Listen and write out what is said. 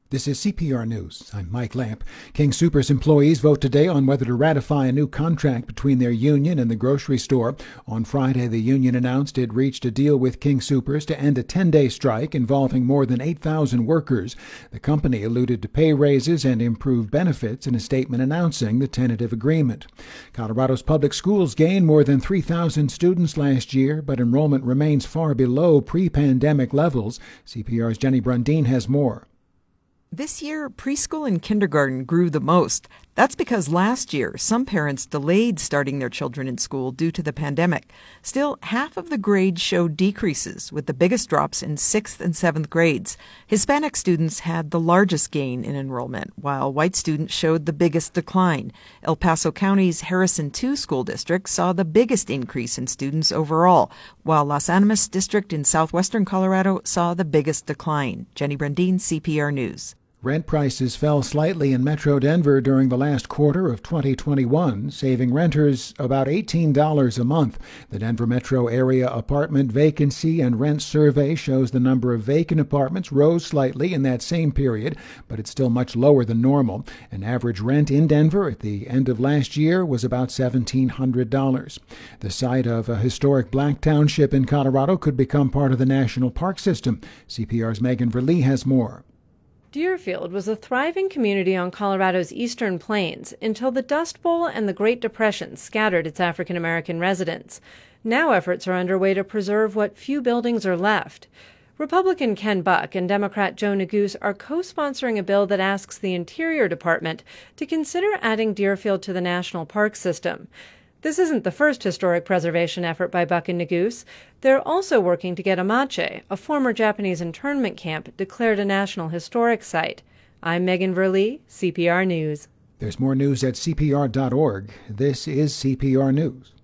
This is CPR News. I'm Mike Lamp. King Soopers employees vote today on whether to ratify a new contract between their union and the grocery store. On Friday, the union announced it reached a deal with King Soopers to end a 10-day strike involving more than 8,000 workers. The company alluded to pay raises and improved benefits in a statement announcing the tentative agreement. Colorado's public schools gained more than 3,000 students last year, but enrollment remains far below pre-pandemic levels. CPR's Jenny Brundin has more. This year, preschool and kindergarten grew the most. That's because last year, some parents delayed starting their children in school due to the pandemic. Still, half of the grades showed decreases, with the biggest drops in 6th and 7th grades. Hispanic students had the largest gain in enrollment, while white students showed the biggest decline. El Paso County's Harrison II school district saw the biggest increase in students overall, while Las Animas district in southwestern Colorado saw the biggest decline. Jenny Brundin, CPR News. Rent prices fell slightly in Metro Denver during the last quarter of 2021, saving renters about $18 a month. The Denver metro area apartment vacancy and rent survey shows the number of vacant apartments rose slightly in that same period, but it's still much lower than normal. An average rent in Denver at the end of last year was about $1,700. The site of a historic black township in Colorado could become part of the national park system. CPR's Megan Verlee has more. Deerfield was a thriving community on Colorado's eastern plains until the Dust Bowl and the Great Depression scattered its African-American residents. Now efforts are underway to preserve what few buildings are left. Republican Ken Buck and Democrat Joe Neguse are co-sponsoring a bill that asks the Interior Department to consider adding Deerfield to the national park system. This isn't the first historic preservation effort by Buck and Neguse. They're also working to get Amache, a former Japanese internment camp, declared a National Historic Site. I'm Megan Verlee, CPR News. There's more news at CPR.org. This is CPR News.